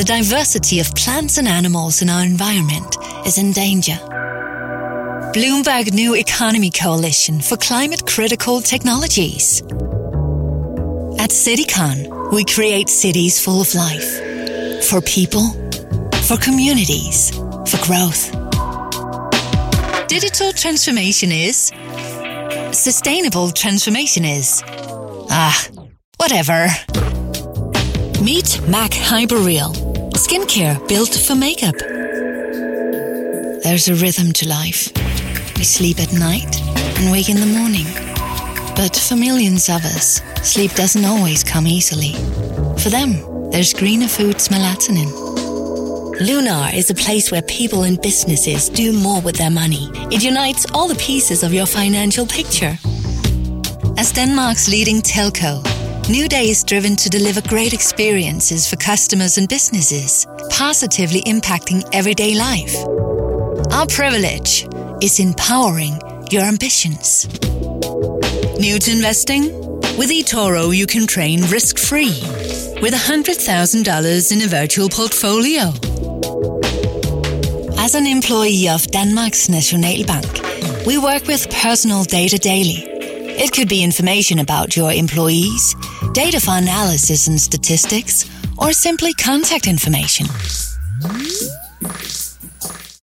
the diversity of plants and animals in our environment is in danger. Bloomberg New Economy Coalition for Climate Critical Technologies. At CityCon, we create cities full of life. For people, for communities, for growth. Digital transformation is. Sustainable transformation is. Whatever. Meet MAC Hyperreal. Skincare built for makeup. There's a rhythm to life. We sleep at night and wake in the morning. But for millions of us, sleep doesn't always come easily. For them, there's Greener Foods melatonin. Lunar is a place where people and businesses do more with their money. It unites all the pieces of your financial picture. As Denmark's leading telco, NewDay is driven to deliver great experiences for customers and businesses, positively impacting everyday life. Our privilege is empowering your ambitions. New to investing? With eToro, you can train risk-free with $100,000 in a virtual portfolio. As an employee of Danmarks Nationalbank, we work with personal data daily. It could be information about your employees, data for analysis and statistics, or simply contact information.